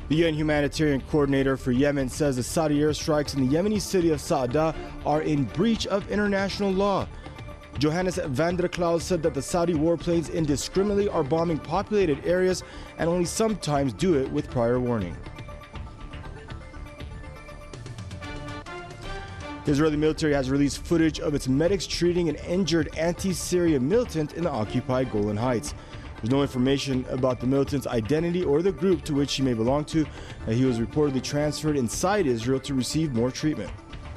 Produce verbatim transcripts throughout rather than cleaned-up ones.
The U N humanitarian coordinator for Yemen says the Saudi airstrikes in the Yemeni city of Sa'ada are in breach of international law. Johannes van der Klaus said that the Saudi warplanes indiscriminately are bombing populated areas and only sometimes do it with prior warning. The Israeli military has released footage of its medics treating an injured anti-Syria militant in the occupied Golan Heights. There's no information about the militant's identity or the group to which he may belong to. He was reportedly transferred inside Israel to receive more treatment.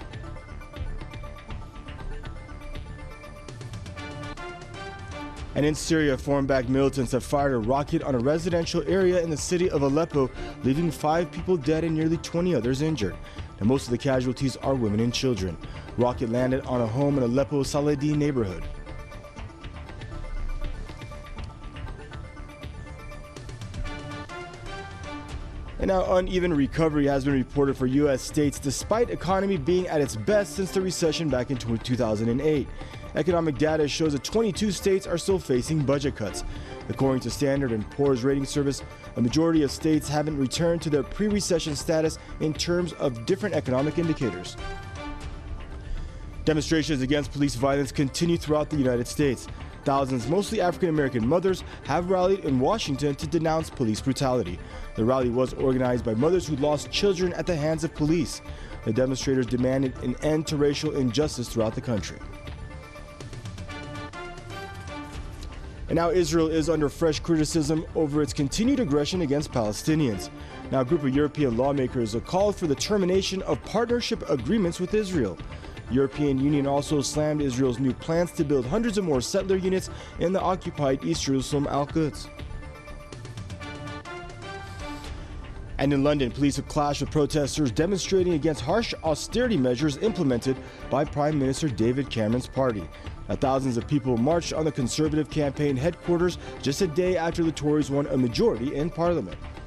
And in Syria, foreign-backed militants have fired a rocket on a residential area in the city of Aleppo, leaving five people dead and nearly twenty others injured. Now, most of the casualties are women and children. Rocket landed on a home in Aleppo's Saladin neighborhood. And now uneven recovery has been reported for U S states despite economy being at its best since the recession back in two thousand eight. Economic data shows that twenty-two states are still facing budget cuts. According to Standard and Poor's rating service, a majority of states haven't returned to their pre-recession status in terms of different economic indicators. Demonstrations against police violence continue throughout the United States. Thousands, mostly African-American mothers, have rallied in Washington to denounce police brutality. The rally was organized by mothers who lost children at the hands of police. The demonstrators demanded an end to racial injustice throughout the country. And now Israel is under fresh criticism over its continued aggression against Palestinians. Now a group of European lawmakers have called for the termination of partnership agreements with Israel. The European Union also slammed Israel's new plans to build hundreds of more settler units in the occupied East Jerusalem Al-Quds. And in London, police have clashed with protesters demonstrating against harsh austerity measures implemented by Prime Minister David Cameron's party. Now, thousands of people marched on the Conservative campaign headquarters just a day after the Tories won a majority in Parliament.